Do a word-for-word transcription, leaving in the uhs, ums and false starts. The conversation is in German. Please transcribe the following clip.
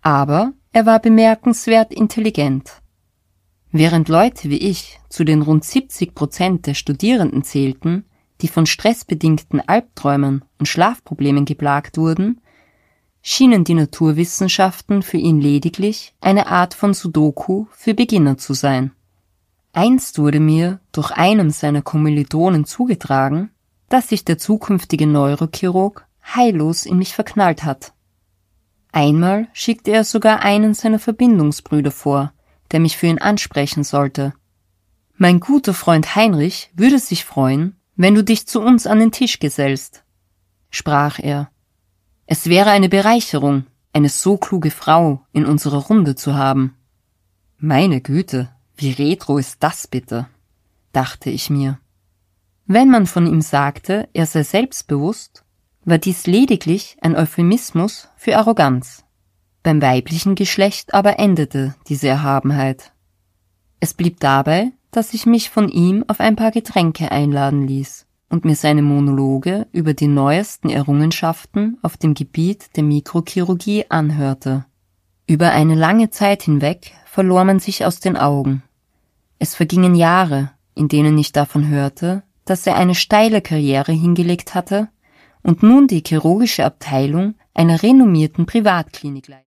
Aber er war bemerkenswert intelligent. Während Leute wie ich zu den rund siebzig Prozent der Studierenden zählten, die von stressbedingten Albträumen und Schlafproblemen geplagt wurden, schienen die Naturwissenschaften für ihn lediglich eine Art von Sudoku für Beginner zu sein. Einst wurde mir durch einen seiner Kommilitonen zugetragen, dass sich der zukünftige Neurochirurg heillos in mich verknallt hat. Einmal schickte er sogar einen seiner Verbindungsbrüder vor, der mich für ihn ansprechen sollte. »Mein guter Freund Heinrich würde sich freuen, wenn du dich zu uns an den Tisch gesellst«, sprach er. »Es wäre eine Bereicherung, eine so kluge Frau in unserer Runde zu haben.« Meine Güte, wie retro ist das bitte, dachte ich mir. Wenn man von ihm sagte, er sei selbstbewusst, war dies lediglich ein Euphemismus für Arroganz. Beim weiblichen Geschlecht aber endete diese Erhabenheit. Es blieb dabei, dass ich mich von ihm auf ein paar Getränke einladen ließ und mir seine Monologe über die neuesten Errungenschaften auf dem Gebiet der Mikrochirurgie anhörte. Über eine lange Zeit hinweg verlor man sich aus den Augen. Es vergingen Jahre, in denen ich davon hörte, dass er eine steile Karriere hingelegt hatte und nun die chirurgische Abteilung einer renommierten Privatklinik leitet.